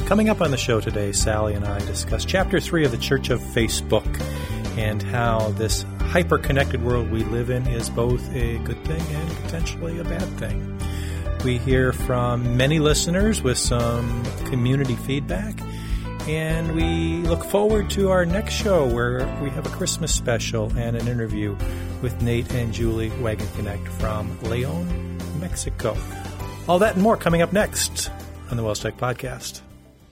Coming up on the show today, Sally and I discuss Chapter 3 of the Church of Facebook and how this hyper-connected world we live in is both a good thing and potentially a bad thing. We hear from many listeners with some community feedback, and we look forward to our next show where we have a Christmas special and an interview with Nate and Julie Wagon-Connect from Leon, Mexico. All that and more coming up next on the WellsTech Podcast.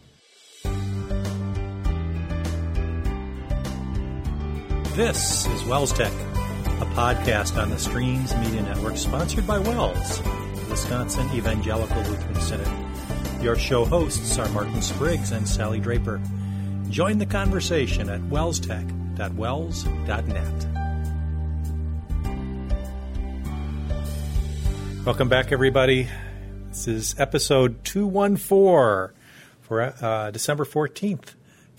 This is WellsTech, a podcast on the Streams Media Network sponsored by Wells, the Wisconsin Evangelical Lutheran Synod. Your show hosts are Martin Spriggs and Sally Draper. Join the conversation at wellstech.wells.net. Welcome back, everybody. This is episode 214 for December 14th,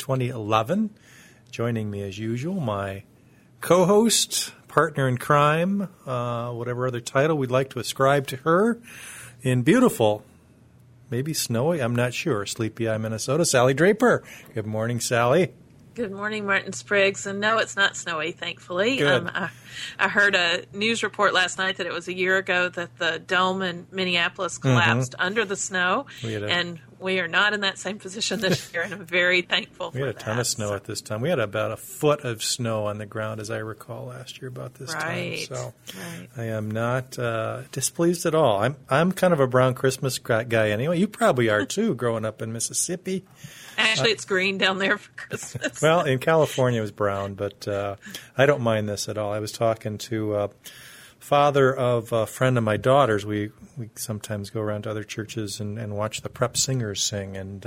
2011. Joining me as usual, my co-host, partner in crime, whatever other title we'd like to ascribe to her, in beautiful, maybe snowy, I'm not sure, Sleepy Eye, Minnesota, Sally Draper. Good morning, Sally. Good morning, Martin Spriggs. And no, it's not snowy, thankfully. Good. I heard a news report last night that it was a year ago that the dome in Minneapolis collapsed under the snow. And we are not in that same position this year, and I'm very thankful for that. We had a ton of snow at this time. We had about a foot of snow on the ground, as I recall, last year about this time. So I am not displeased at all. I'm kind of a brown Christmas guy anyway. You probably are, too, growing up in Mississippi. Actually, it's green down there for Christmas. Well, in California it was brown, but I don't mind this at all. I was talking to father of a friend of my daughter's. We sometimes go around to other churches and watch the prep singers sing, and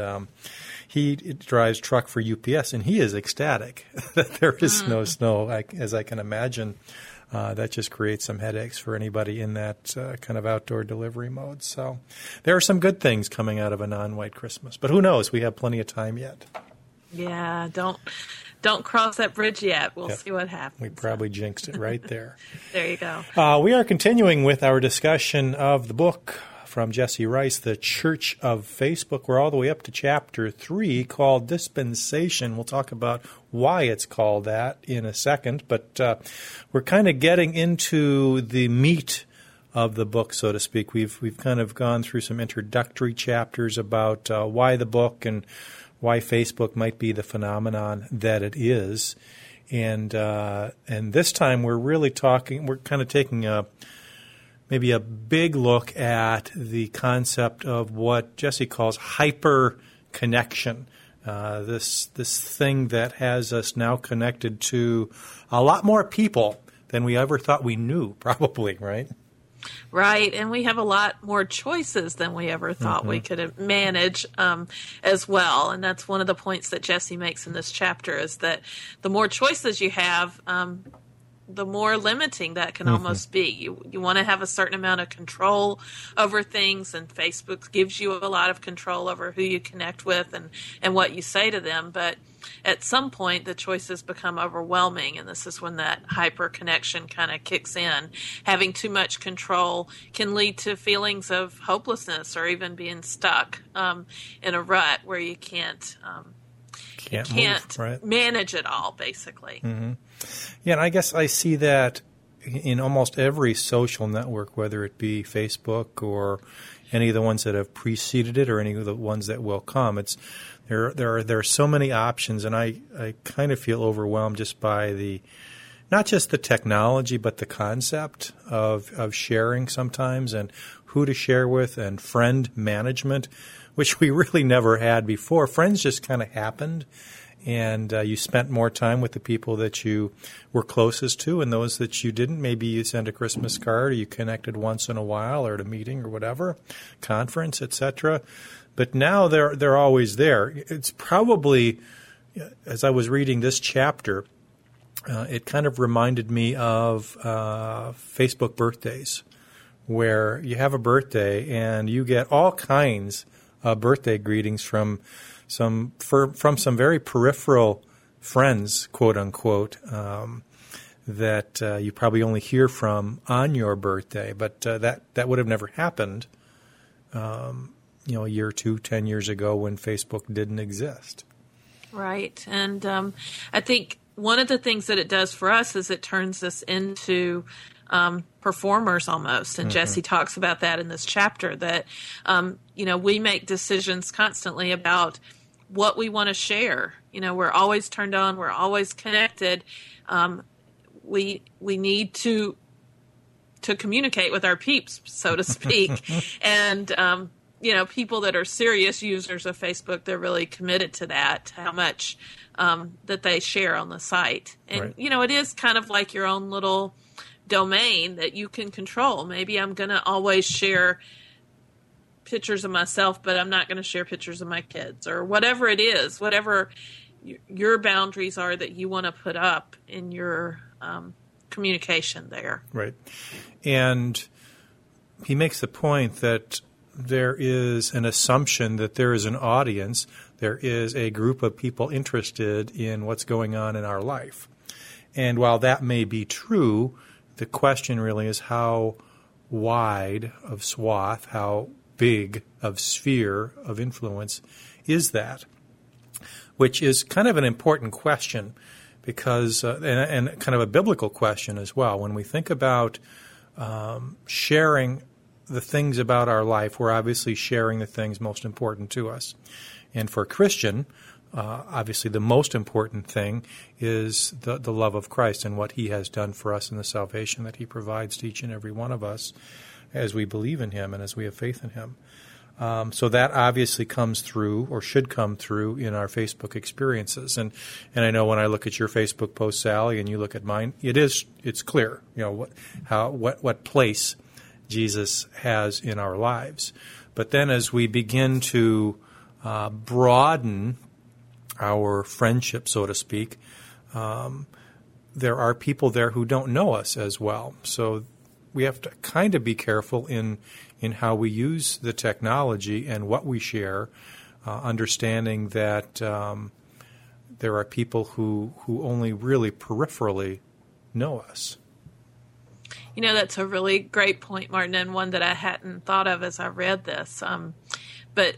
he drives truck for UPS, and he is ecstatic that there is no snow, as I can imagine. That just creates some headaches for anybody in that kind of outdoor delivery mode. So there are some good things coming out of a non-white Christmas. But who knows? We have plenty of time yet. Yeah, don't cross that bridge yet. We'll see what happens. We probably jinxed it right there. There you go. We are continuing with our discussion of the book from Jesse Rice, The Church of Facebook. We're all the way up to Chapter 3 called Dispensation. We'll talk about why it's called that in a second, but we're kind of getting into the meat of the book, so to speak. We've kind of gone through some introductory chapters about why the book and why Facebook might be the phenomenon that it is. And this time we're kind of taking maybe a big look at the concept of what Jesse calls hyper connection. This thing that has us now connected to a lot more people than we ever thought we knew, probably, right? Right, and we have a lot more choices than we ever thought we could manage as well. And that's one of the points that Jesse makes in this chapter, is that the more choices you have, the more limiting that can almost be. You want to have a certain amount of control over things, and Facebook gives you a lot of control over who you connect with and what you say to them. But at some point, the choices become overwhelming, and this is when that hyper connection kind of kicks in. Having too much control can lead to feelings of hopelessness or even being stuck in a rut where you can't move, right? Manage it all, basically. Yeah, and I guess I see that in almost every social network, whether it be Facebook or any of the ones that have preceded it or any of the ones that will come. There are so many options, and I kind of feel overwhelmed just by not just the technology, but the concept of sharing sometimes, and who to share with, and friend management, which we really never had before. Friends just kind of happened, and you spent more time with the people that you were closest to, and those that you didn't. Maybe you sent a Christmas card, or you connected once in a while, or at a meeting or whatever, conference, etc. But now they're always there. It's probably, as I was reading this chapter, it kind of reminded me of Facebook birthdays, where you have a birthday and you get all kinds of birthday greetings from some very peripheral friends, quote unquote, that you probably only hear from on your birthday, but that would have never happened a year or two, 10 years ago when Facebook didn't exist. Right. And I think one of the things that it does for us is it turns us into performers almost. And Jesse talks about that in this chapter, that, we make decisions constantly about what we want to share. We're always turned on. We're always connected. We need to communicate with our peeps, so to speak. And, people that are serious users of Facebook, they're really committed to that, how much that they share on the site. And, right. It is kind of like your own little domain that you can control. Maybe I'm going to always share pictures of myself, but I'm not going to share pictures of my kids, or whatever it is, whatever your boundaries are that you want to put up in your communication there. Right. And he makes the point that there is an assumption that there is an audience, there is a group of people interested in what's going on in our life. And while that may be true, the question really is how wide of swath, how big of sphere of influence is that? Which is kind of an important question because, and kind of a biblical question as well. When we think about sharing the things about our life, we're obviously sharing the things most important to us. And for a Christian, obviously the most important thing is the love of Christ and what he has done for us and the salvation that he provides to each and every one of us as we believe in him and as we have faith in him. So that obviously comes through, or should come through, in our Facebook experiences. And I know when I look at your Facebook post, Sally, and you look at mine, it's clear, what place Jesus has in our lives. But then as we begin to broaden our friendship, so to speak, there are people there who don't know us as well. So we have to kind of be careful in how we use the technology and what we share, understanding that there are people who only really peripherally know us. That's a really great point, Martin, and one that I hadn't thought of as I read this. But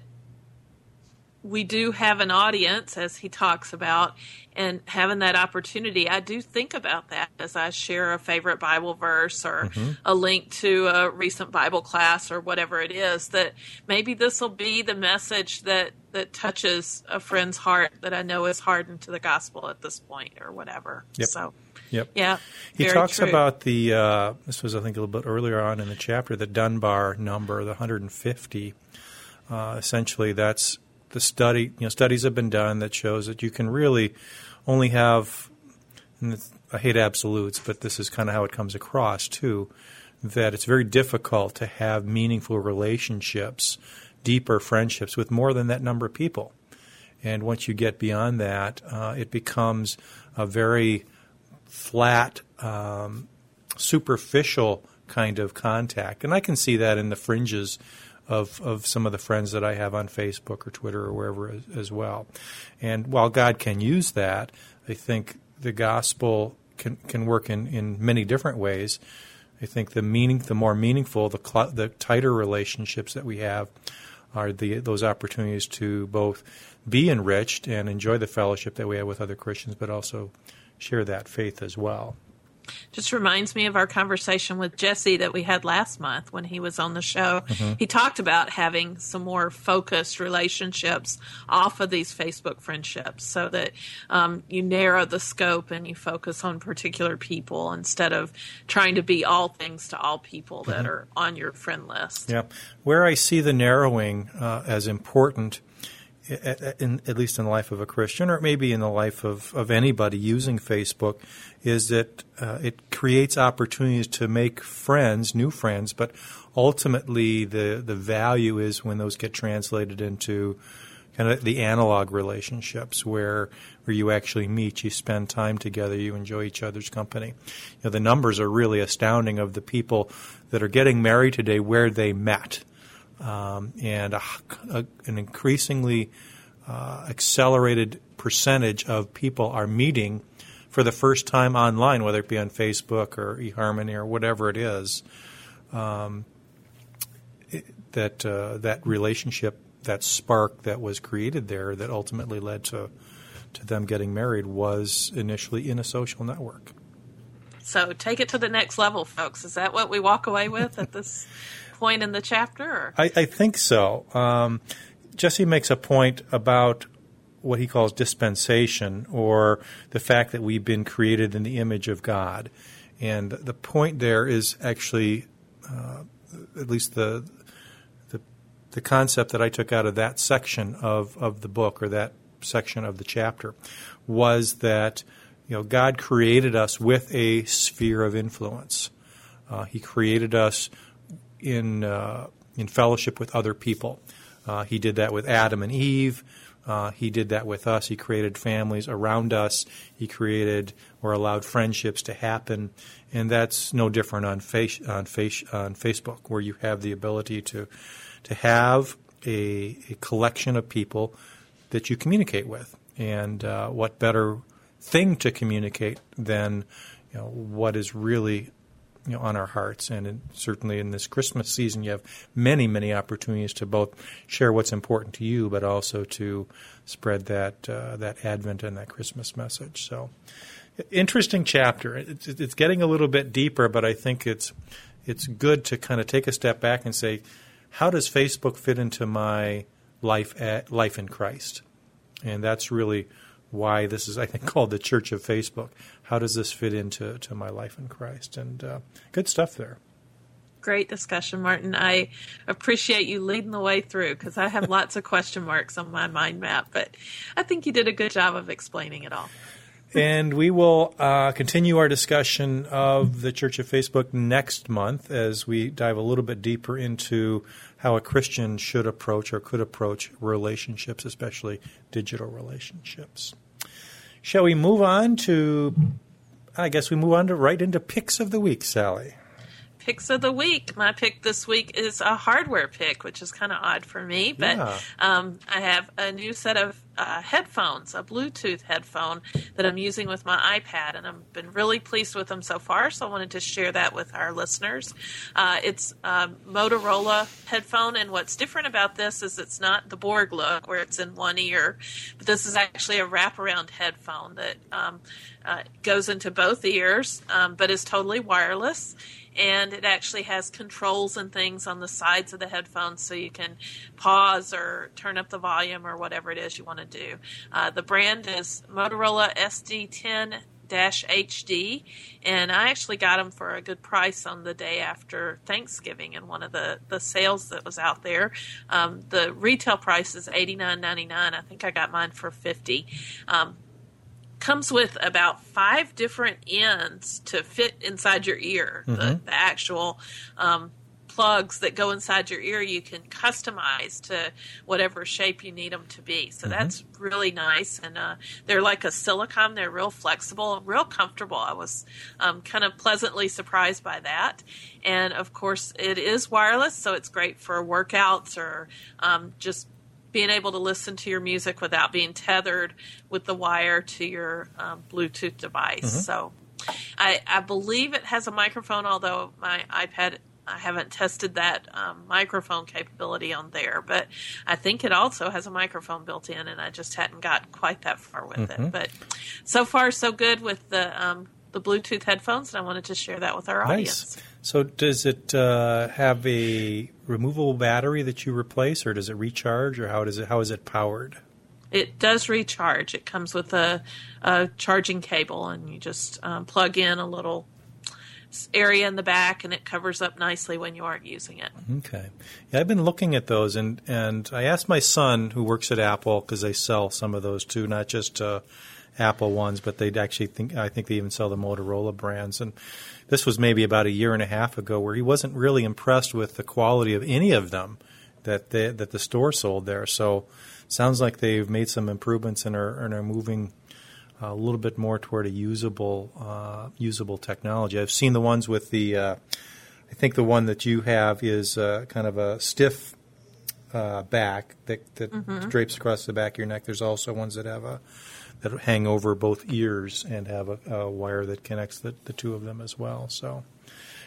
we do have an audience, as he talks about, and having that opportunity, I do think about that as I share a favorite Bible verse or a link to a recent Bible class or whatever it is, that maybe this will be the message that touches a friend's heart that I know is hardened to the gospel at this point or whatever. Yep. So, yep. Yeah. He talks about this was, I think, a little bit earlier on in the chapter, the Dunbar number, the 150. Essentially, that's the study. Studies have been done that shows that you can really only have, and I hate absolutes, but this is kind of how it comes across too, that it's very difficult to have meaningful relationships, deeper friendships with more than that number of people. And once you get beyond that, it becomes a very flat, superficial kind of contact. And I can see that in the fringes of some of the friends that I have on Facebook or Twitter or wherever as well. And while God can use that, I think the gospel can work in many different ways. I think the more meaningful, the tighter relationships that we have are those opportunities to both be enriched and enjoy the fellowship that we have with other Christians, but also share that faith as well. Just reminds me of our conversation with Jesse that we had last month when he was on the show. He talked about having some more focused relationships off of these Facebook friendships so that you narrow the scope and you focus on particular people instead of trying to be all things to all people that are on your friend list. Yeah. Where I see the narrowing as important, at least in the life of a Christian, or maybe in the life of anybody using Facebook, is that it creates opportunities to make friends, new friends, but ultimately the value is when those get translated into kind of the analog relationships where you actually meet, you spend time together, you enjoy each other's company. The numbers are really astounding of the people that are getting married today where they met. And an increasingly accelerated percentage of people are meeting for the first time online, whether it be on Facebook or eHarmony or whatever it is. that relationship, that spark that was created there that ultimately led to them getting married was initially in a social network. So take it to the next level, folks. Is that what we walk away with at this point in the chapter? Or? I think so. Jesse makes a point about what he calls dispensation, or the fact that we've been created in the image of God. And the point there is actually, at least the concept that I took out of that section of the book, or that section of the chapter, was that God created us with a sphere of influence. He created us in fellowship with other people. He did that with Adam and Eve. He did that with us. He created families around us. He created or allowed friendships to happen, and that's no different on Facebook, where you have the ability to have a collection of people that you communicate with. And what better thing to communicate than what is really on our hearts. And certainly in this Christmas season, you have many, many opportunities to both share what's important to you, but also to spread that Advent and that Christmas message. So, interesting chapter. It's getting a little bit deeper, but I think it's good to kind of take a step back and say, how does Facebook fit into my life in Christ? And that's really why this is, I think, called the Church of Facebook. How does this fit into my life in Christ? And good stuff there. Great discussion, Martin. I appreciate you leading the way through, because I have lots of question marks on my mind map, but I think you did a good job of explaining it all. And we will continue our discussion of the Church of Facebook next month as we dive a little bit deeper into how a Christian should approach or could approach relationships, especially digital relationships. Shall we move on to, right into Picks of the Week, Sally? Picks of the week. My pick this week is a hardware pick, which is kind of odd for me, but Yeah. I have a new set of headphones, a Bluetooth headphone that I'm using with my iPad, and I've been really pleased with them so far, so I wanted to share that with our listeners. It's a Motorola headphone, and what's different about this is it's not the Borg look where it's in one ear, but this is actually a wraparound headphone that goes into both ears, but is totally wireless. And it actually has controls and things on the sides of the headphones, so you can pause or turn up the volume or whatever it is you want to do. The brand is Motorola SD10-HD, and I actually got them for a good price on the day after Thanksgiving in one of the sales that was out there. The retail price is $89.99. I think I got mine for $50. Comes with about 5 different ends to fit inside your ear. Mm-hmm. The actual plugs that go inside your ear you can customize to whatever shape you need them to be. So that's really nice. And they're like a silicone. They're real flexible, real comfortable. I was kind of pleasantly surprised by that. And, of course, it is wireless, so it's great for workouts or just being able to listen to your music without being tethered with the wire to your Bluetooth device. Mm-hmm. So I believe it has a microphone, although my iPad, I haven't tested that microphone capability on there. But I think it also has a microphone built in, and I just hadn't got quite that far with it. But so far, so good with the Bluetooth headphones, and I wanted to share that with our audience. Nice. So does it have a removable battery that you replace, or does it recharge, or how is it powered? It does recharge. It comes with a charging cable, and you just plug in a little area in the back, and it covers up nicely when you aren't using it. Okay. Yeah, I've been looking at those, and I asked my son, who works at Apple, because they sell some of those too, not just Apple ones, but they'd actually I think they even sell the Motorola brands. And this was maybe about a year and a half ago, where he wasn't really impressed with the quality of any of them that the store sold there. So sounds like they've made some improvements and are moving a little bit more toward a usable technology. I've seen the ones with the I think the one that you have is kind of a stiff back that drapes across the back of your neck. There's also ones that have that hang over both ears and have a wire that connects the two of them as well. So,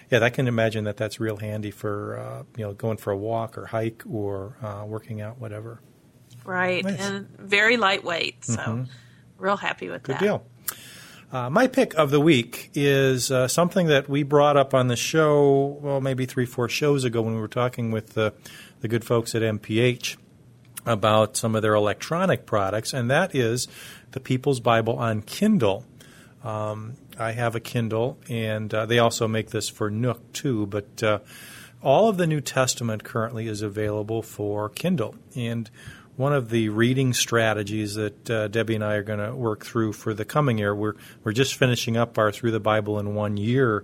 Yeah, I can imagine that's real handy for going for a walk or hike or working out, whatever. Right, nice. And very lightweight, so real happy with that. Good deal. My pick of the week is something that we brought up on the show, well, maybe 3-4 shows ago when we were talking with the good folks at MPH about some of their electronic products, and that is the People's Bible on Kindle. I have a Kindle, and they also make this for Nook too, but all of the New Testament currently is available for Kindle. And one of the reading strategies that Debbie and I are going to work through for the coming year, we're just finishing up our Through the Bible in 1 Year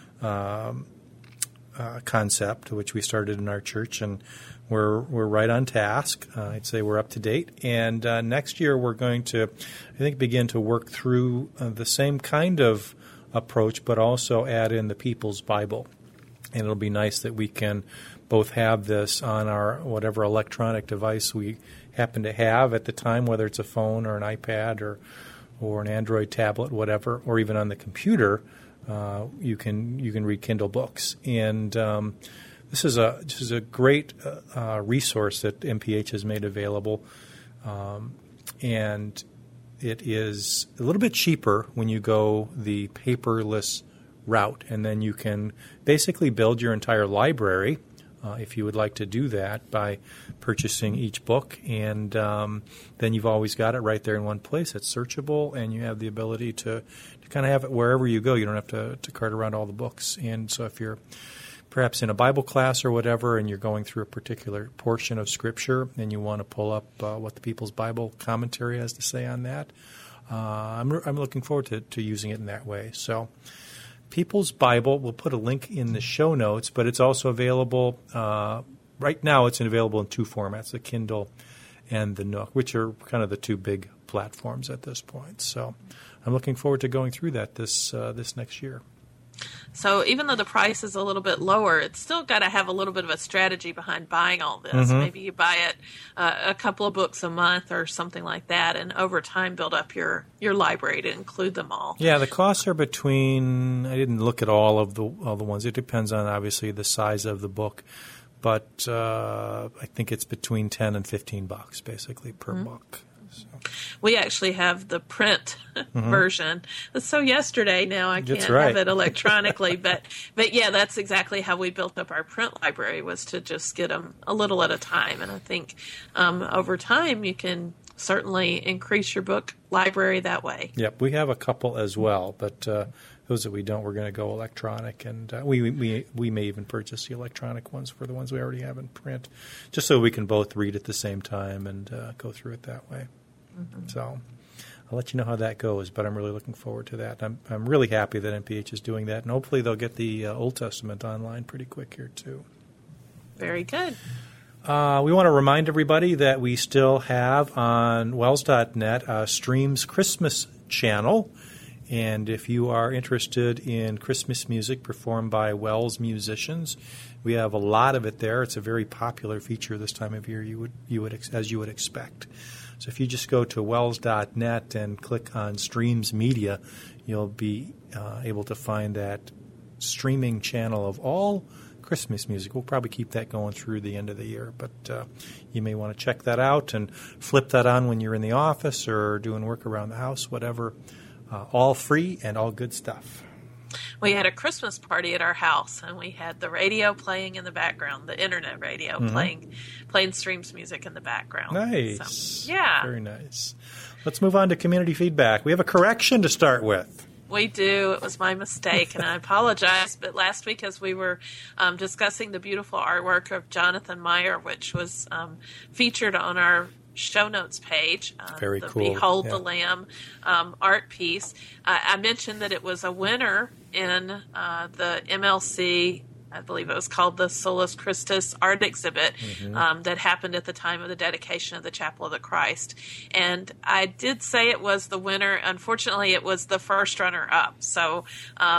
concept, which we started in our church, and we're right on task. I'd say we're up to date. And next year we're going to, I think, begin to work through the same kind of approach, but also add in the People's Bible. And it'll be nice that we can both have this on our whatever electronic device we happen to have at the time, whether it's a phone or an iPad or an Android tablet, whatever, or even on the computer. You can read Kindle books, and this is a great resource that MPH has made available, and it is a little bit cheaper when you go the paperless route, and then you can basically build your entire library if you would like to do that by purchasing each book, and then you've always got it right there in one place. It's searchable, and you have the ability to kind of have it wherever you go. You don't have to cart around all the books. And so if you're perhaps in a Bible class or whatever, and you're going through a particular portion of Scripture, and you want to pull up what the People's Bible commentary has to say on that, I'm looking forward to using it in that way. So People's Bible, we'll put a link in the show notes, but it's also available, right now it's available in two formats, the Kindle and the Nook, which are kind of the two big platforms at this point. So I'm looking forward to going through that this next year. So even though the price is a little bit lower, it's still got to have a little bit of a strategy behind buying all this. Maybe you buy it a couple of books a month or something like that, and over time build up your library to include them all. Yeah, the costs are between, I didn't look at all the ones. It depends on, obviously, the size of the book. But I think it's between $10 and $15 basically per book. So. We actually have the print version. So yesterday now I can't have it electronically, but yeah, that's exactly how we built up our print library, was to just get them a little at a time. And I think over time you can certainly increase your book library that way. Yep, we have a couple as well, but those that we don't, we're going to go electronic, and we may even purchase the electronic ones for the ones we already have in print, just so we can both read at the same time and go through it that way. So I'll let you know how that goes, but I'm really looking forward to that. I'm really happy that MPH is doing that, and hopefully they'll get the Old Testament online pretty quick here too. Very good. We want to remind everybody that we still have on Wells.net a Streams Christmas channel, and if you are interested in Christmas music performed by Wells musicians, we have a lot of it there. It's a very popular feature this time of year, as you would expect. So if you just go to wells.net and click on Streams Media, you'll be able to find that streaming channel of all Christmas music. We'll probably keep that going through the end of the year, but you may want to check that out and flip that on when you're in the office or doing work around the house, whatever. All free and all good stuff. We had a Christmas party at our house, and we had the radio playing in the background, the internet radio playing Streams music in the background. Nice. So, yeah. Very nice. Let's move on to community feedback. We have a correction to start with. We do. It was my mistake, and I apologize. But last week, as we were discussing the beautiful artwork of Jonathan Meyer, which was featured on our show notes page, Very the cool. Behold the Lamb art piece, I mentioned that it was a winner in the MLC, I believe it was called the Solus Christus art exhibit that happened at the time of the dedication of the Chapel of the Christ. And I did say it was the winner. Unfortunately, it was the first runner-up. So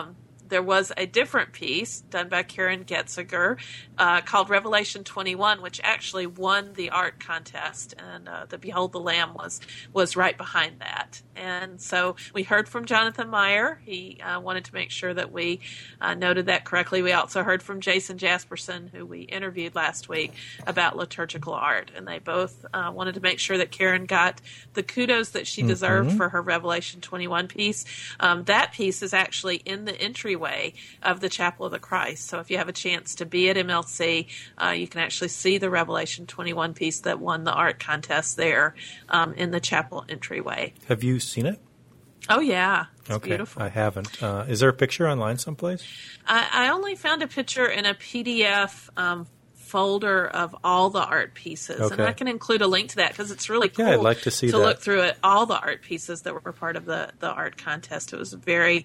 there was a different piece done by Karen Getziger called Revelation 21, which actually won the art contest, and the Behold the Lamb was right behind that. And so we heard from Jonathan Meyer. He wanted to make sure that we noted that correctly. We also heard from Jason Jasperson, who we interviewed last week, about liturgical art, and they both wanted to make sure that Karen got the kudos that she deserved for her Revelation 21 piece. That piece is actually in the entryway of the Chapel of the Christ. So if you have a chance to be at MLC, you can actually see the Revelation 21 piece that won the art contest there in the chapel entryway. Have you seen it? Oh, yeah. It's beautiful. I haven't. Is there a picture online someplace? I only found a picture in a PDF folder of all the art pieces. Okay. And I can include a link to that because it's really cool. Yeah, I'd like to see that. Look through it, all the art pieces that were part of the art contest. It was very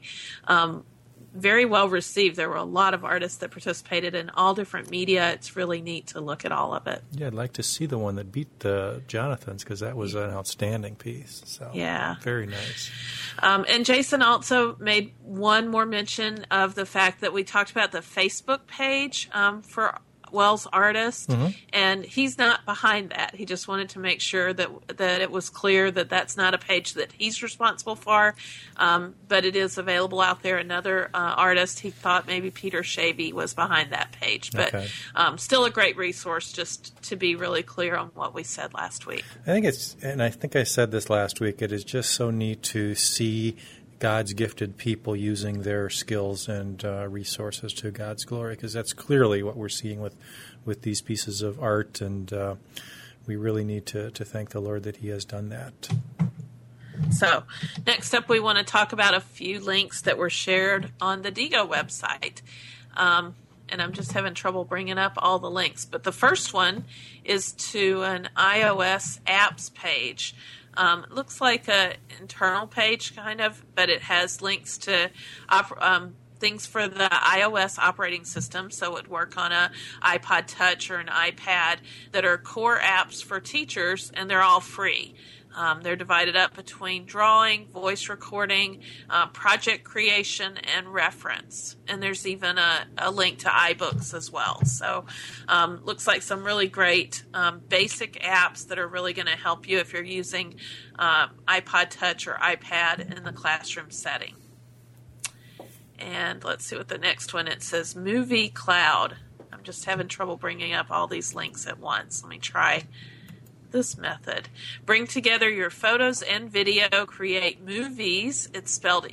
well received. There were a lot of artists that participated in all different media. It's really neat to look at all of it. Yeah, I'd like to see the one that beat the Jonathan's because that was an outstanding piece. So yeah, very nice. And Jason also made one more mention of the fact that we talked about the Facebook page for Wells Artist, and he's not behind that. He just wanted to make sure that it was clear that that's not a page that he's responsible for, but it is available out there. Another artist, he thought maybe Peter Shavy was behind that page, but still a great resource just to be really clear on what we said last week. I think I said this last week, it is just so neat to see God's gifted people using their skills and resources to God's glory, because that's clearly what we're seeing with these pieces of art, and we really need to thank the Lord that He has done that. So next up, we want to talk about a few links that were shared on the DIGO website. And I'm just having trouble bringing up all the links. But the first one is to an iOS apps page. It looks like an internal page, kind of, but it has links to things for the iOS operating system, so it would work on an iPod Touch or an iPad that are core apps for teachers, and they're all free. They're divided up between drawing, voice recording, project creation, and reference. And there's even a link to iBooks as well. So looks like some really great basic apps that are really going to help you if you're using iPod Touch or iPad in the classroom setting. And let's see what the next one, it says Movie Cloud. I'm just having trouble bringing up all these links at once. Let me try this method. Bring together your photos and video, create movies, it's spelled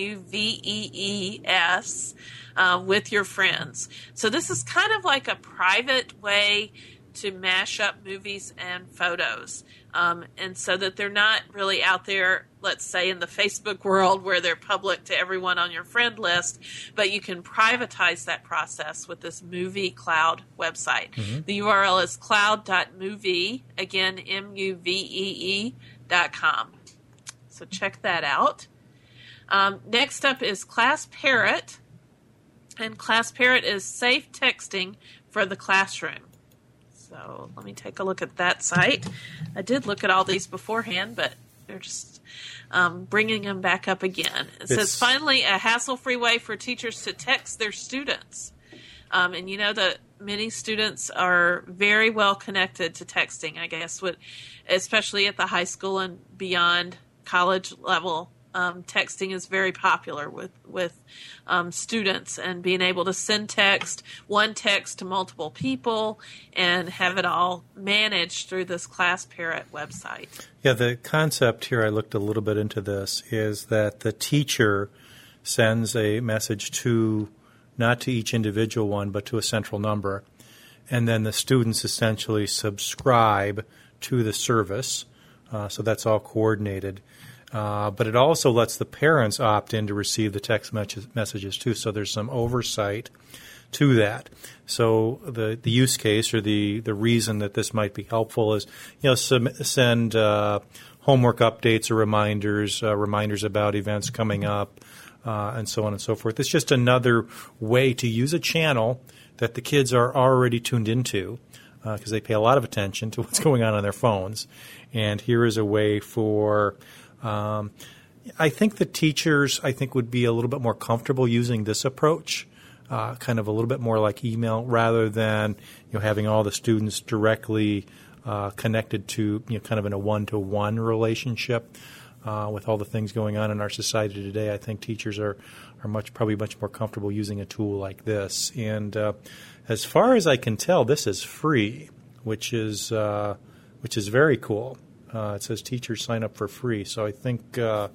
MUVEES, with your friends. So this is kind of like a private way to mash up movies and photos. And so that they're not really out there, let's say in the Facebook world where they're public to everyone on your friend list, but you can privatize that process with this Movie Cloud website. The URL is cloud.movie, again, MUVEE.com. So check that out. Next up is ClassParrot, and ClassParrot is safe texting for the classroom. So let me take a look at that site. I did look at all these beforehand, but they're just bringing them back up again. It says, finally, a hassle-free way for teachers to text their students. And you know that many students are very well connected to texting, I guess, especially at the high school and beyond college level. Texting is very popular with students, and being able to send one text to multiple people and have it all managed through this ClassParrot website. Yeah, the concept here, I looked a little bit into this, is that the teacher sends a message not to each individual one, but to a central number, and then the students essentially subscribe to the service, so that's all coordinated. But it also lets the parents opt in to receive the text messages too. So there's some oversight to that. So the use case or the reason that this might be helpful is, send homework updates or reminders about events coming up, and so on and so forth. It's just another way to use a channel that the kids are already tuned into, because they pay a lot of attention to what's going on their phones. And here is a way for I think the teachers, would be a little bit more comfortable using this approach, kind of a little bit more like email, rather than having all the students directly connected to kind of in a one-to-one relationship. With all the things going on in our society today, I think teachers are probably much more comfortable using a tool like this. And as far as I can tell, this is free, which is very cool. It says teachers sign up for free, so I think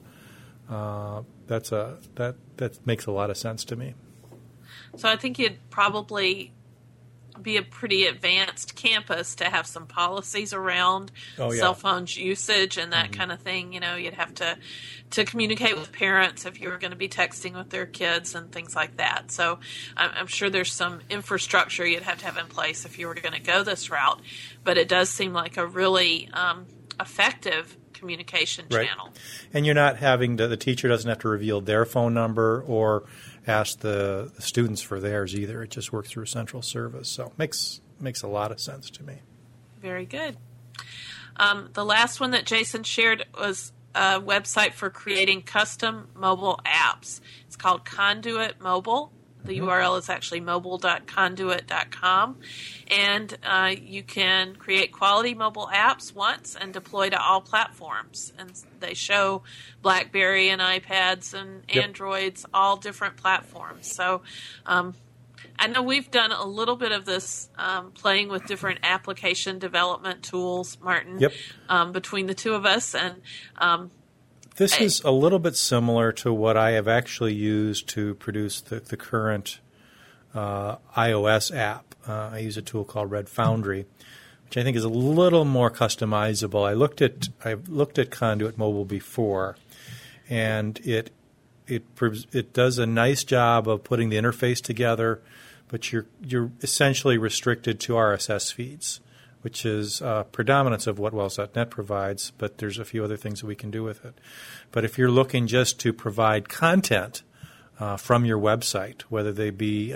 that makes a lot of sense to me. So I think you'd probably be a pretty advanced campus to have some policies around cell phones usage and that kind of thing. You'd have to communicate with parents if you were going to be texting with their kids and things like that. So I'm sure there's some infrastructure you'd have to have in place if you were going to go this route. But it does seem like a really effective communication channel. And you're not having the teacher doesn't have to reveal their phone number or ask the students for theirs either. It just works through central service. So makes a lot of sense to me. Very good. The last one that Jason shared was a website for creating custom mobile apps. It's called Conduit Mobile. The URL is actually mobile.conduit.com. And you can create quality mobile apps once and deploy to all platforms. And they show BlackBerry and iPads and Androids, all different platforms. So I know we've done a little bit of this playing with different application development tools, Martin, between the two of us. And this is a little bit similar to what I have actually used to produce the current iOS app. I use a tool called Red Foundry, which I think is a little more customizable. I've looked at Conduit Mobile before, and it does a nice job of putting the interface together, but you're essentially restricted to RSS feeds, which is predominance of what Wells.net provides, but there's a few other things that we can do with it. But if you're looking just to provide content from your website, whether they be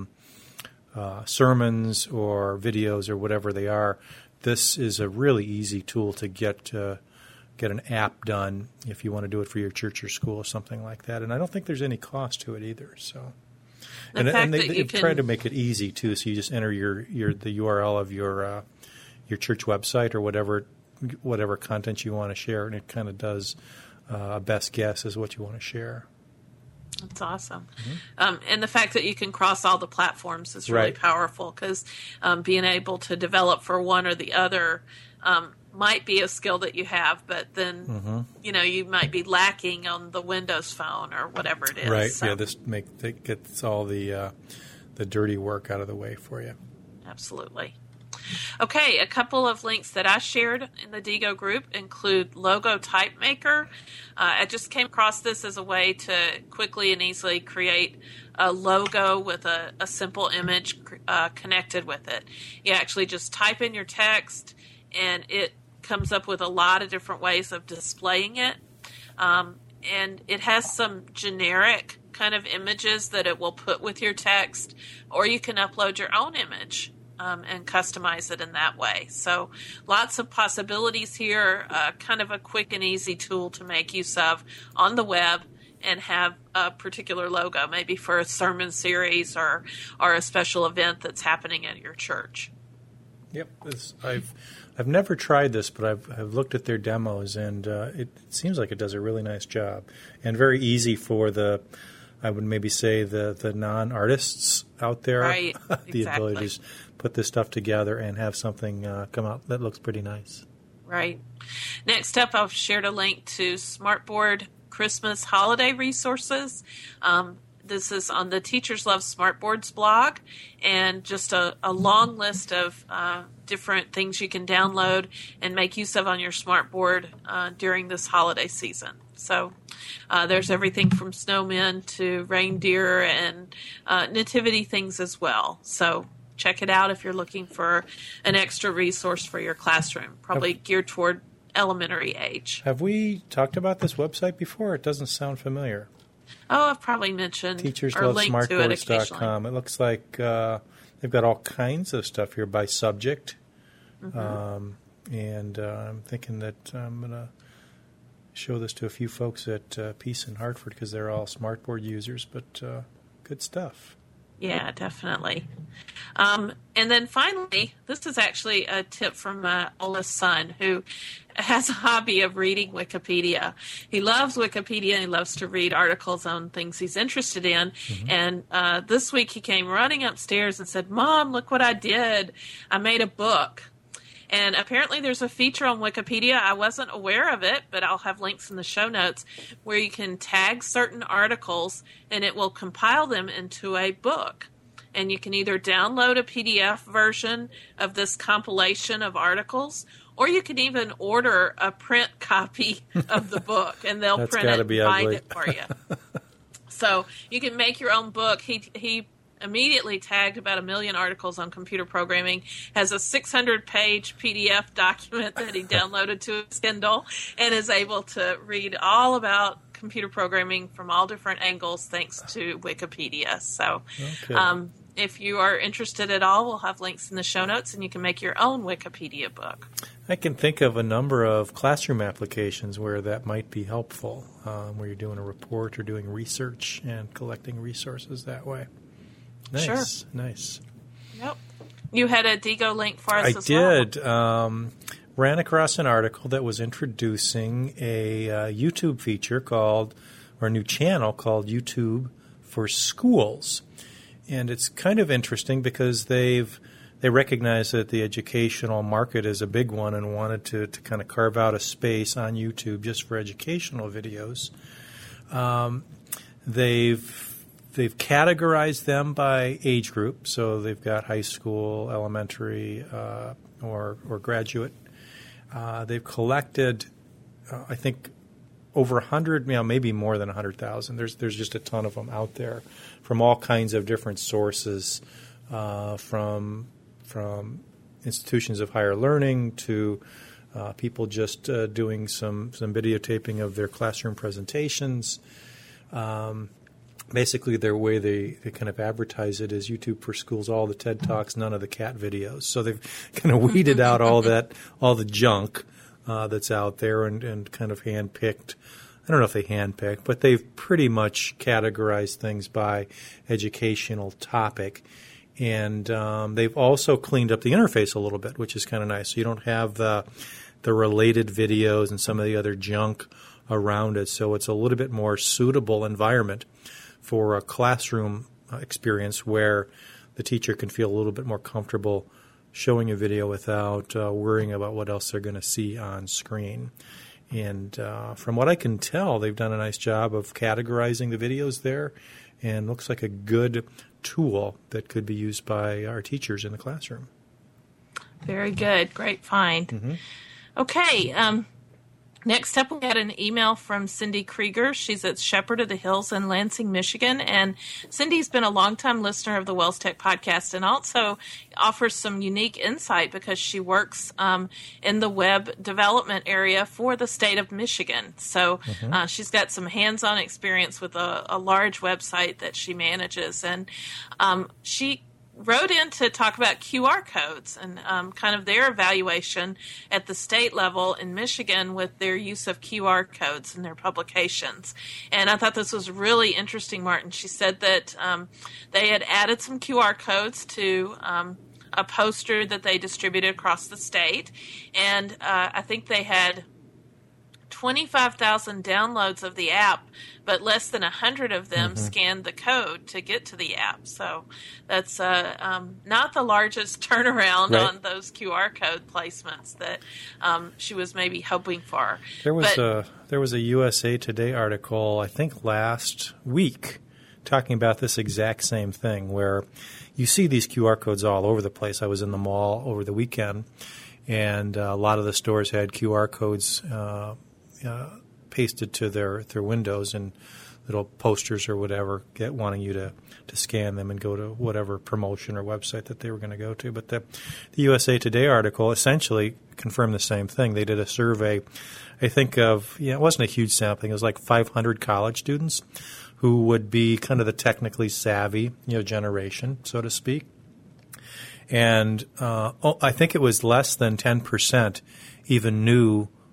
sermons or videos or whatever they are, this is a really easy tool to get an app done if you want to do it for your church or school or something like that. And I don't think there's any cost to it either. So. And they've tried to make it easy too. So you just enter the URL of your church website or whatever content you want to share, and it kind of does a best guess as what you want to share. That's awesome. And the fact that you can cross all the platforms is really powerful, because being able to develop for one or the other might be a skill that you have, but then you might be lacking on the Windows phone or whatever it is. Right. So. Yeah. This gets all the dirty work out of the way for you. Absolutely. Okay, a couple of links that I shared in the Digo group include Logo Type Maker. I just came across this as a way to quickly and easily create a logo with a simple image connected with it. You actually just type in your text, and it comes up with a lot of different ways of displaying it. And it has some generic kind of images that it will put with your text, or you can upload your own image and customize it in that way. So lots of possibilities here, kind of a quick and easy tool to make use of on the web and have a particular logo, maybe for a sermon series or a special event that's happening at your church. Yep, I've never tried this, but I've looked at their demos, and it seems like it does a really nice job and very easy for I would maybe say the non-artists out there, right? The ability to just put this stuff together and have something come out that looks pretty nice. Right. Next up, I've shared a link to Smartboard Christmas holiday resources. This is on the Teachers Love Smartboards blog, and just a long list of different things you can download and make use of on your smartboard during this holiday season. So there's everything from snowmen to reindeer and nativity things as well. So check it out if you're looking for an extra resource for your classroom, probably geared toward elementary age. Have we talked about this website before? It doesn't sound familiar. Oh, I've probably mentioned or linked to it occasionally. It looks like they've got all kinds of stuff here by subject. And I'm thinking that I'm going to show this to a few folks at Peace in Hartford because they're all smartboard users, but good stuff. Yeah, definitely. And then finally, this is actually a tip from my oldest son who has a hobby of reading Wikipedia. He loves Wikipedia and he loves to read articles on things he's interested in. Mm-hmm. And this week he came running upstairs and said, "Mom, look what I did. I made a book." And apparently there's a feature on Wikipedia. I wasn't aware of it, but I'll have links in the show notes where you can tag certain articles and it will compile them into a book. And you can either download a PDF version of this compilation of articles, or you can even order a print copy of the book and they'll print it and bind it for you. So you can make your own book. He immediately tagged about 1 million articles on computer programming, has a 600-page PDF document that he downloaded to his Kindle, and is able to read all about computer programming from all different angles thanks to Wikipedia. So if you are interested at all, we'll have links in the show notes, and you can make your own Wikipedia book. I can think of a number of classroom applications where that might be helpful, where you're doing a report or doing research and collecting resources that way. Nice, sure. Nice. Yep. You had a Diigo link for us as well. I did. Ran across an article that was introducing a YouTube feature called, or a new channel called YouTube for Schools. And it's kind of interesting because they recognize that the educational market is a big one and wanted to kind of carve out a space on YouTube just for educational videos. They've categorized them by age group, so they've got high school, elementary, or graduate. They've collected, I think, over 100, maybe more than 100,000. There's just a ton of them out there from all kinds of different sources, from institutions of higher learning to people just doing some videotaping of their classroom presentations. Basically, their way they kind of advertise it is YouTube for Schools, all the TED Talks, none of the cat videos. So they've kind of weeded out all the junk that's out there and kind of handpicked. I don't know if they handpicked, but they've pretty much categorized things by educational topic. And they've also cleaned up the interface a little bit, which is kind of nice. So you don't have the related videos and some of the other junk around it. So it's a little bit more suitable environment for a classroom experience where the teacher can feel a little bit more comfortable showing a video without worrying about what else they're going to see on screen. And from what I can tell, they've done a nice job of categorizing the videos there, and looks like a good tool that could be used by our teachers in the classroom. Very good. Great find. Mm-hmm. Okay. Next up, we had an email from Cindy Krieger. She's at Shepherd of the Hills in Lansing, Michigan. And Cindy's been a longtime listener of the Wells Tech podcast and also offers some unique insight because she works in the web development area for the state of Michigan. So she's got some hands-on experience with a large website that she manages. And she wrote in to talk about QR codes and kind of their evaluation at the state level in Michigan with their use of QR codes in their publications. And I thought this was really interesting, Martin. She said that they had added some QR codes to a poster that they distributed across the state. And I think they had 25,000 downloads of the app, but less than 100 of them scanned the code to get to the app. So that's not the largest turnaround on those QR code placements that she was maybe hoping for. There was a USA Today article, I think last week, talking about this exact same thing, where you see these QR codes all over the place. I was in the mall over the weekend, and a lot of the stores had QR codes pasted to their windows and little posters or whatever, wanting you to scan them and go to whatever promotion or website that they were going to go to. But the USA Today article essentially confirmed the same thing. They did a survey, I think it wasn't a huge sampling. It was like 500 college students who would be kind of the technically savvy, generation, so to speak. And I think it was less than 10% even knew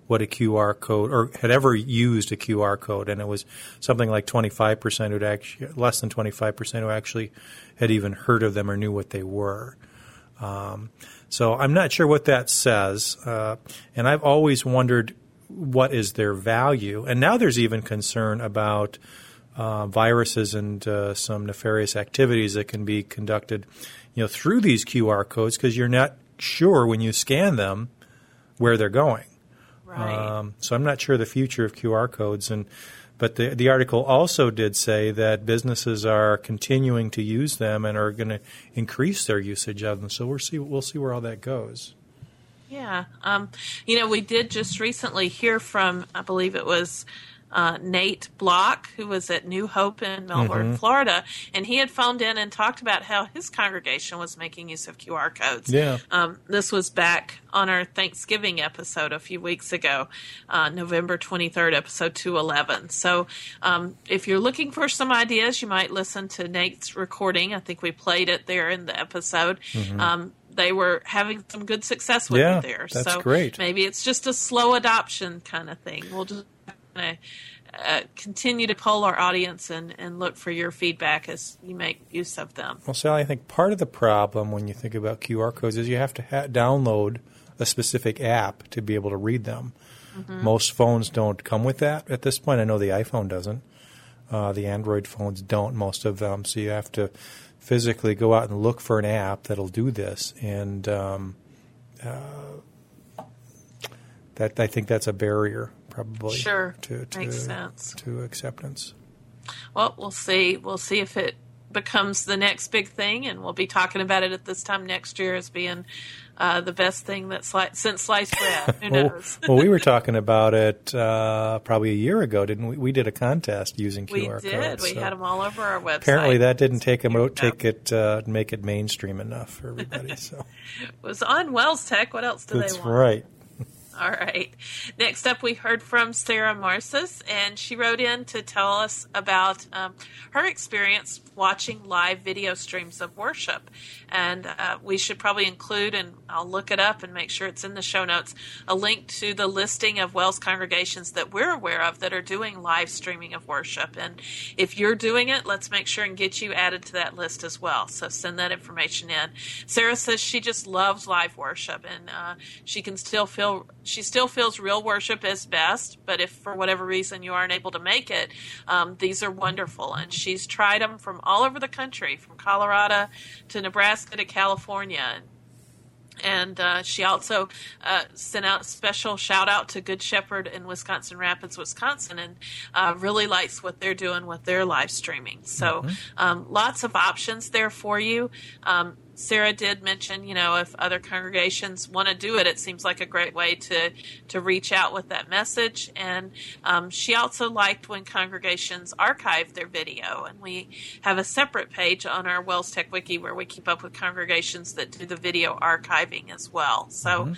what a QR code, or had ever used a QR code, and it was something like 25% who'd actually, less than 25% who actually had even heard of them or knew what they were. So I'm not sure what that says, and I've always wondered what is their value. And now there's even concern about viruses and some nefarious activities that can be conducted, through these QR codes, because you're not sure when you scan them where they're going. Right. So I'm not sure the future of QR codes, but the article also did say that businesses are continuing to use them and are going to increase their usage of them. So we'll see where all that goes. Yeah. We did just recently hear from, I believe it was Nate Block, who was at New Hope in Melbourne, Florida, and he had phoned in and talked about how his congregation was making use of QR codes. Yeah. This was back on our Thanksgiving episode a few weeks ago, November 23rd, episode 211. So if you're looking for some ideas, you might listen to Nate's recording. I think we played it there in the episode. They were having some good success with it there. That's so great. Maybe it's just a slow adoption kind of thing. We'll just continue to poll our audience and look for your feedback as you make use of them. Well, Sally, I think part of the problem when you think about QR codes is you have to download a specific app to be able to read them. Most phones don't come with that at this point. I know the iPhone doesn't. The Android phones don't, most of them. So you have to physically go out and look for an app that'll do this. And that I think that's a barrier, probably. Sure, makes sense. To acceptance. Well, we'll see. We'll see if it becomes the next big thing, and we'll be talking about it at this time next year as being the best thing since sliced bread. Who knows? Well, we were talking about it probably a year ago, didn't we? We did a contest using QR codes. We did. We had them all over our website. Apparently, that didn't make it mainstream enough for everybody. So it was on Wells Tech. What else do they want? That's right. All right. Next up, we heard from Sarah Marcis, and she wrote in to tell us about her experience watching live video streams of worship. And we should probably include, and I'll look it up and make sure it's in the show notes, a link to the listing of Wells congregations that we're aware of that are doing live streaming of worship. And if you're doing it, let's make sure and get you added to that list as well. So send that information in. Sarah says she just loves live worship, and she still feels real worship is best, but if for whatever reason you aren't able to make it, these are wonderful. And she's tried them from all over the country, from Colorado to Nebraska to California. And she also sent out a special shout out to Good Shepherd in Wisconsin Rapids, Wisconsin, and really likes what they're doing with their live streaming. So lots of options there for you. Sarah did mention, if other congregations want to do it, it seems like a great way to reach out with that message. And she also liked when congregations archive their video. And we have a separate page on our Wells Tech Wiki where we keep up with congregations that do the video archiving as well. So,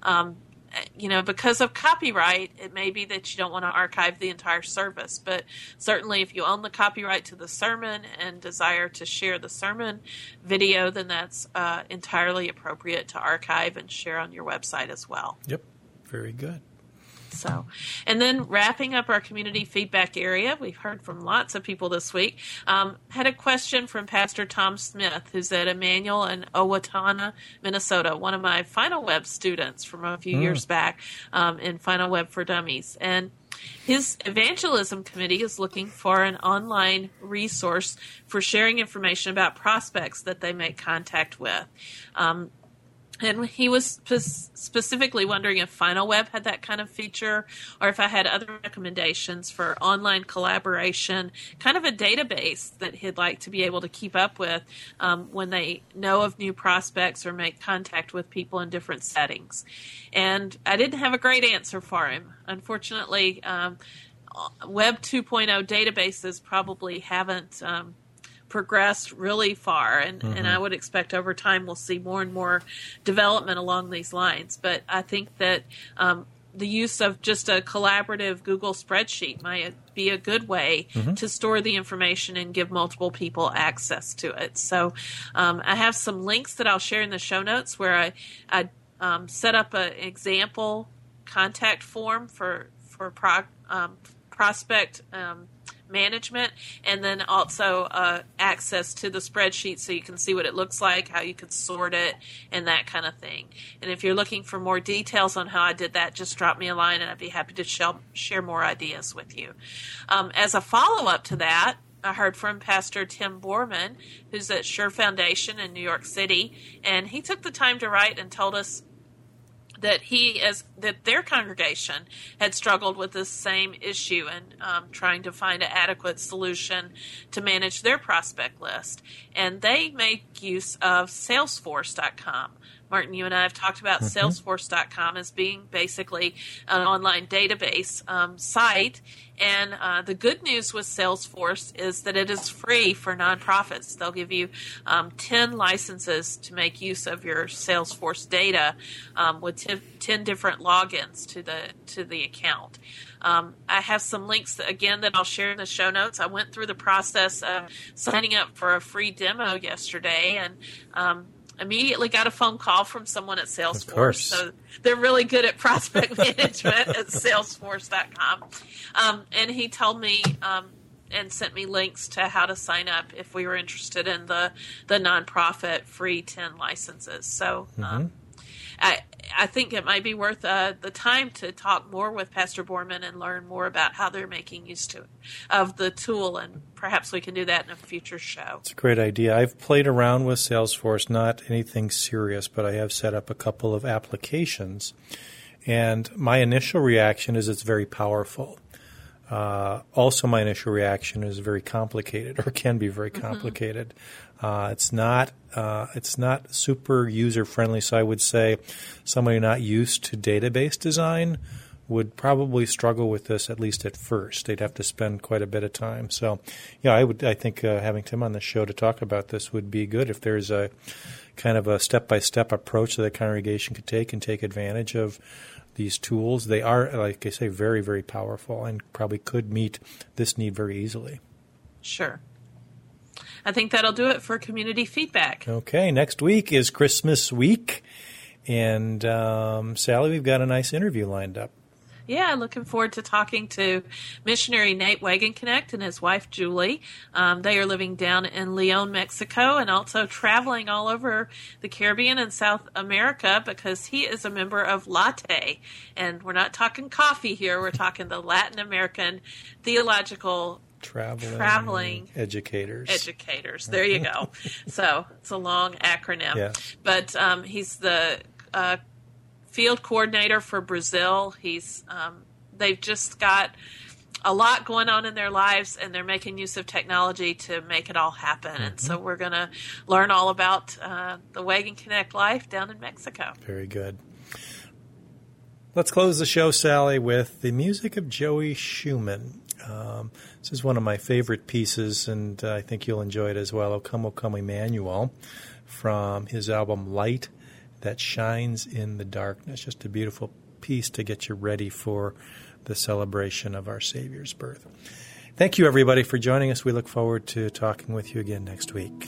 because of copyright, it may be that you don't want to archive the entire service. But certainly if you own the copyright to the sermon and desire to share the sermon video, then that's entirely appropriate to archive and share on your website as well. Yep. Very good. So, and then wrapping up our community feedback area, we've heard from lots of people this week. Had a question from Pastor Tom Smith, who's at Emmanuel in Owatonna, Minnesota, one of my Final Web students from a few years back in Final Web for Dummies. And his evangelism committee is looking for an online resource for sharing information about prospects that they make contact with. And he was specifically wondering if Final Web had that kind of feature, or if I had other recommendations for online collaboration, kind of a database that he'd like to be able to keep up with when they know of new prospects or make contact with people in different settings. And I didn't have a great answer for him. Unfortunately, Web 2.0 databases probably haven't progressed really far, and I would expect over time we'll see more and more development along these lines. But I think that the use of just a collaborative Google spreadsheet might be a good way to store the information and give multiple people access to it. So I have some links that I'll share in the show notes where I set up an example contact form for prospect management, and then also access to the spreadsheet so you can see what it looks like, how you could sort it, and that kind of thing. And if you're looking for more details on how I did that, just drop me a line and I'd be happy to share more ideas with you. As a follow-up to that, I heard from Pastor Tim Borman, who's at Sure Foundation in New York City, and he took the time to write and told us that that their congregation had struggled with this same issue and trying to find an adequate solution to manage their prospect list. And they make use of Salesforce.com. Martin, you and I have talked about Salesforce.com as being basically an online database site. And the good news with Salesforce is that it is free for nonprofits. They'll give you 10 licenses to make use of your Salesforce data with 10 different logins to the account. I have some links, again, that I'll share in the show notes. I went through the process of signing up for a free demo yesterday, and immediately got a phone call from someone at Salesforce. So they're really good at prospect management at Salesforce.com. And he told me and sent me links to how to sign up if we were interested in the nonprofit free 10 licenses. So I think it might be worth the time to talk more with Pastor Borman and learn more about how they're making use of the tool, and perhaps we can do that in a future show. It's a great idea. I've played around with Salesforce, not anything serious, but I have set up a couple of applications, and my initial reaction is it's very powerful. Also, my initial reaction is very complicated, or can be very complicated. It's not super user friendly. So I would say somebody not used to database design would probably struggle with this, at least at first. They'd have to spend quite a bit of time. So, yeah, I think having Tim on the show to talk about this would be good. If there's a kind of a step-by-step approach that the congregation could take and take advantage of these tools, they are, like I say, very, very powerful and probably could meet this need very easily. Sure. I think that'll do it for community feedback. Okay, next week is Christmas week. And Sally, we've got a nice interview lined up. Yeah, looking forward to talking to missionary Nate Wagenknecht and his wife, Julie. They are living down in Leon, Mexico, and also traveling all over the Caribbean and South America because he is a member of Latte. And we're not talking coffee here. We're talking the Latin American Theological Traveling Educators. There you go. So it's a long acronym. Yeah. But he's the field coordinator for Brazil. They've just got a lot going on in their lives, and they're making use of technology to make it all happen. And so we're going to learn all about the Wagenknecht life down in Mexico. Very good. Let's close the show, Sally, with the music of Joey Schumann. This is one of my favorite pieces, and I think you'll enjoy it as well. O Come, Emmanuel, from his album Light That Shines in the Darkness. Just a beautiful piece to get you ready for the celebration of our Savior's birth. Thank you, everybody, for joining us. We look forward to talking with you again next week.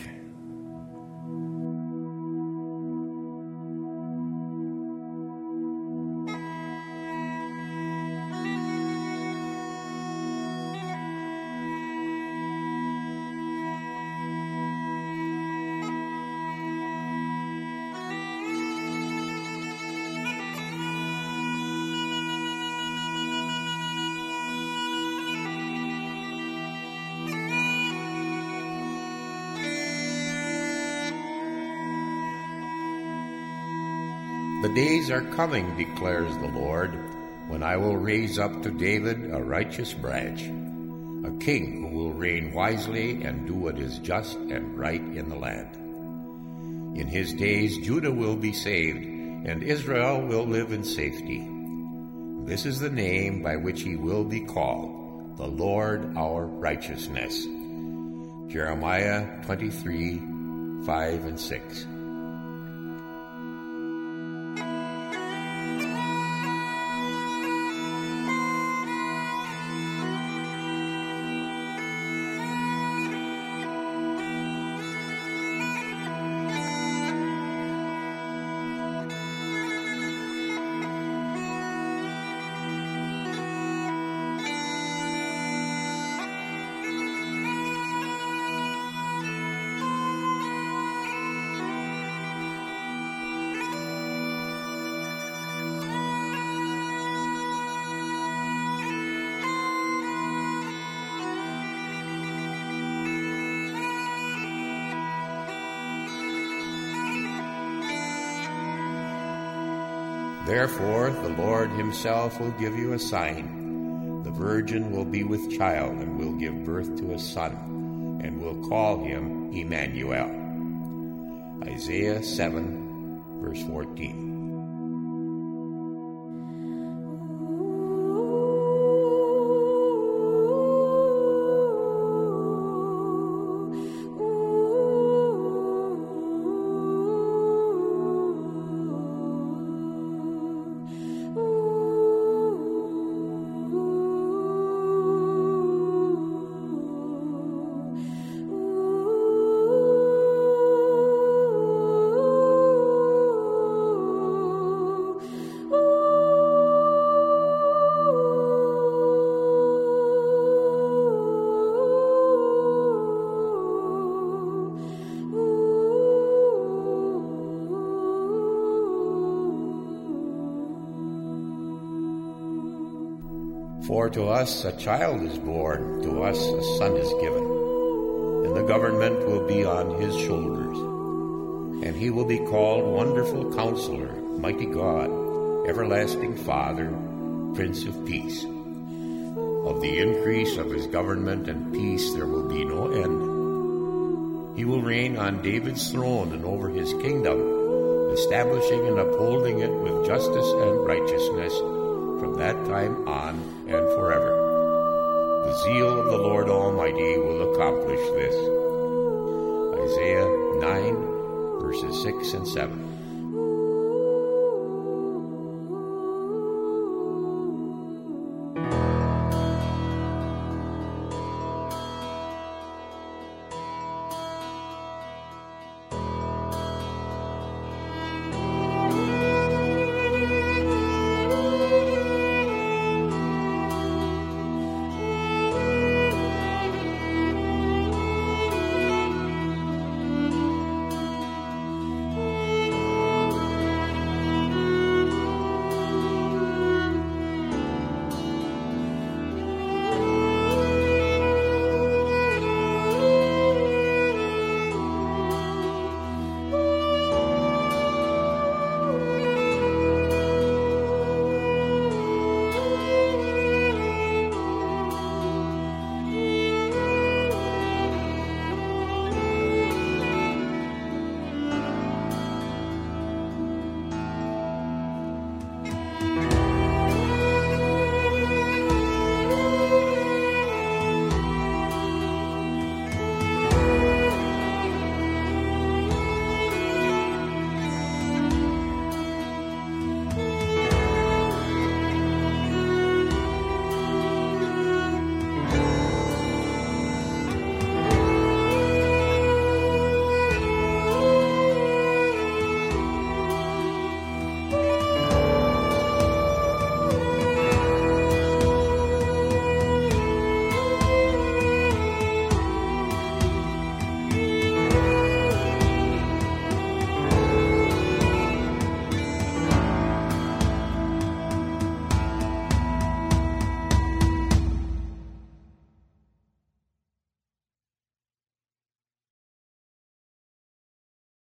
The days are coming, declares the Lord, when I will raise up to David a righteous branch, a king who will reign wisely and do what is just and right in the land. In his days Judah will be saved, and Israel will live in safety. This is the name by which he will be called, the Lord our righteousness. Jeremiah 23:5-6. Therefore the Lord himself will give you a sign. The virgin will be with child and will give birth to a son, and will call him Emmanuel. Isaiah 7, verse 14. For to us a child is born, to us a son is given, and the government will be on his shoulders. And he will be called Wonderful Counselor, Mighty God, Everlasting Father, Prince of Peace. Of the increase of his government and peace there will be no end. He will reign on David's throne and over his kingdom, establishing and upholding it with justice and righteousness from that time on and forever. The zeal of the Lord Almighty will accomplish this. Isaiah 9, verses 6 and 7.